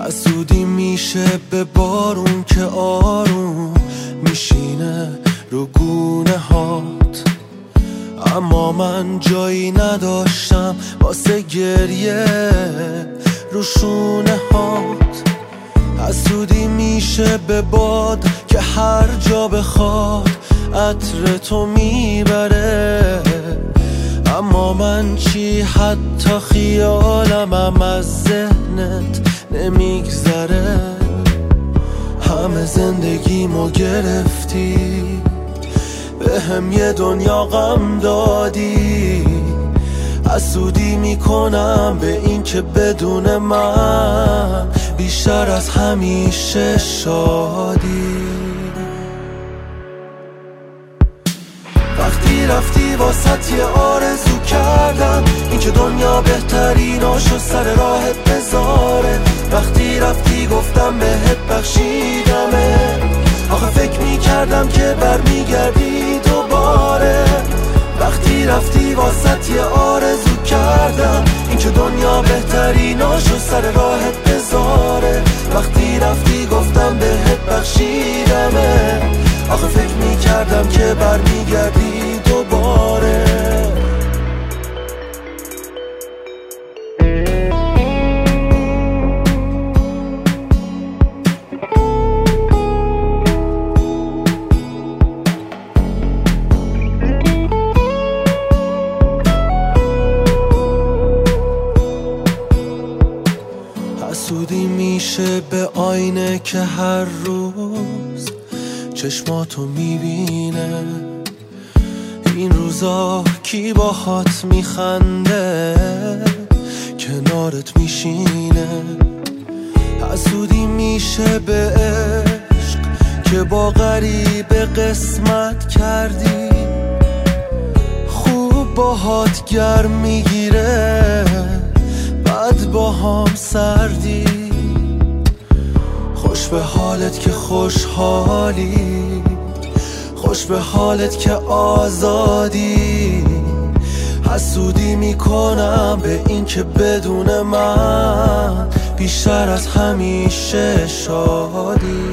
حسودی میشه به بارون که آروم میشینه رو گونه هات، اما من جایی نداشتم واسه گریه رو شونه هات. حسودی میشه به باد که هر جا بخواد عطر تو میبره، اما من چی حتی خیالمم از ذهنت نمیگذره. همه زندگیمو گرفتی، به هم یه دنیا غم دادی. حسودی میکنم به این که بدون من بیشتر از همیشه شادی. وقتی رفتی واسط یه آرزو کردم، این که دنیا بهتریناشو سر راهت بذاره. وقتی رفتی گفتم بهت بخشیدمه، آخه فکر میکردم که برمیگردی دوباره. وقتی رفتی واسط یه آرزو کردم، این که دنیا بهتریناشو سر راهت بذاره. وقتی رفتی گفتم بهت بخشیدمه، آخه فکر میکردم که برمیگردی دوباره. حسودی میشه به آینه که هر روز چشماتو میبینه. این روزا کی باهات میخنده کنارت میشینه. حسودی میشه به عشق که با غریبه قسمت کردی، خوب باهات گرم میگیره بعد با هم سردی. خوش به حالت که خوشحالی، خوش به حالت که آزادی. حسودی میکنم به این که بدون من بیشتر از همیشه شادی.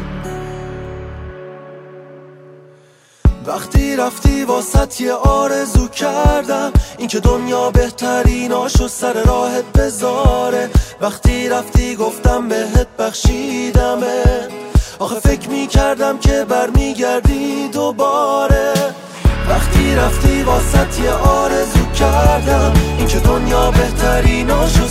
وقتی رفتی واسط یه آرزو کردم، این که دنیا بهتریناشو سر راهت بذاره. وقتی رفتی گفتم بهت بخشیدمه، آخه فکر میکردم که برمیگردی دوباره. وقتی رفتی واسط یه آرزو کردم، این که دنیا بهتریناشو